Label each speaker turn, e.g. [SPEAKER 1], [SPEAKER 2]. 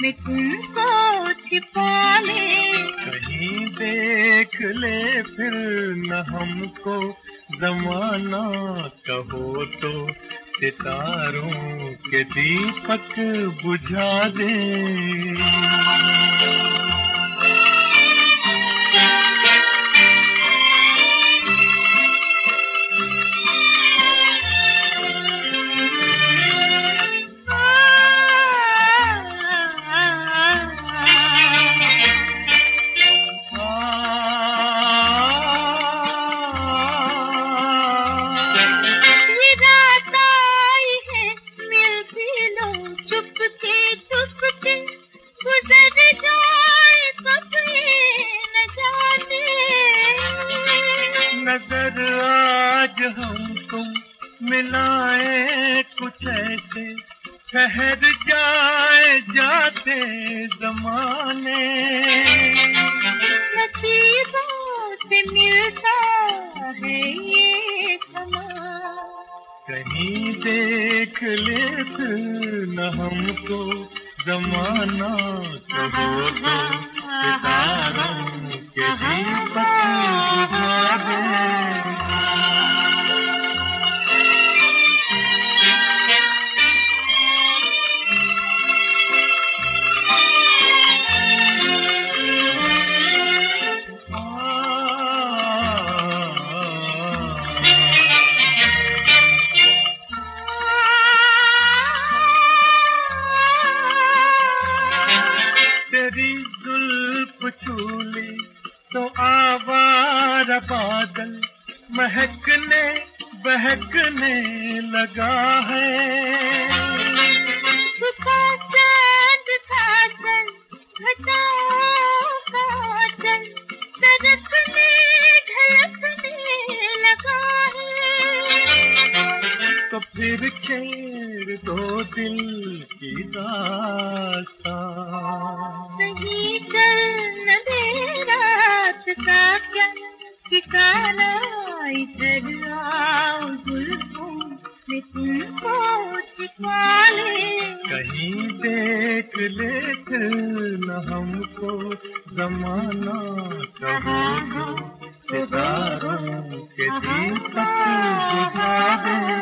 [SPEAKER 1] में तुमको छिपा ले।
[SPEAKER 2] कहीं देख ले फिर न हमको जमाना, कहो तो सितारों के दीपक बुझा दे। नजर आज हम तुम मिलाए कुछ ऐसे, ठहर जाए जाते जमाने।
[SPEAKER 1] नसीबों से मिलता है ये समा,
[SPEAKER 2] कहीं देख ले फिर न हमको जमाना, कहो तो सितारों के दीपक बुझा दे। तेरी जुल्फ छूली तो आवारा बादल महकने बहकने लगा है।
[SPEAKER 1] छुपा चांद था चल घटाओं का चल, सरकने ढलकने लगा है।
[SPEAKER 2] तो फिर छेड़ दो दिल की दास्तां,
[SPEAKER 1] सही चल न दे रात का क्या ठिकाना। इधर आओ जुल्फों में तुमको छिपा ले।
[SPEAKER 2] कहीं देख ले फिर न हमको जमाना, कहो तो सितारों के दीपक बुझा दे।